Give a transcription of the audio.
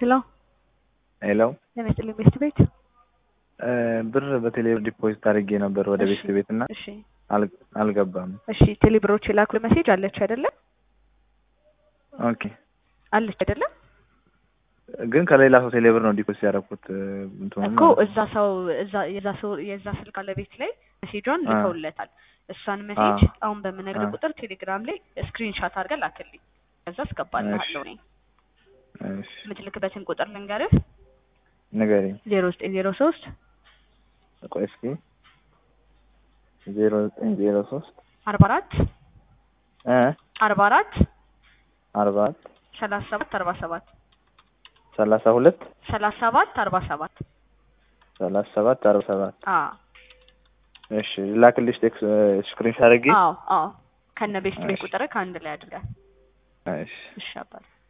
ሄሎ ሄሎ ለምሳሌ ቤት ቤት ብር በቴሌብር ዲፖዚት አድርጌ ነበር ወደ ቤት ቤትና እሺ አልገባም። እሺ ቴሌብሮች ላኩ ሜሴጅ አለች አይደለ? ኦኬ አለች አይደለ? ግን ከሌላ ሰው ቴሌብር ነው ዲፖዚት ያደረኩት እኮ እዛ ሰው የዛ ስልክ አለ ቤት ላይ ሜሴጇን ልከውለታል። እሷን ሜሴጅ አሁን በመነግር ቁጥር ቴሌግራም ላይ ስክሪንሾት አድርገህ ላክልኝ። ከዛ አስገባልሃለሁ እኔ። እሺ የምትልክበትን ቁጥር ልንገርህ። ንገሪኝ። 0903 ቆይ እስኪ 0903 44 44 44 37 47 32 37 47 37 47 እሺ ላክልሽ ቴክስት ስክሪንሾት አድርጌ አዎ ከነ ቤት ቁጥር ከአንድ ላይ አድርገህ እሺ እሺ አባል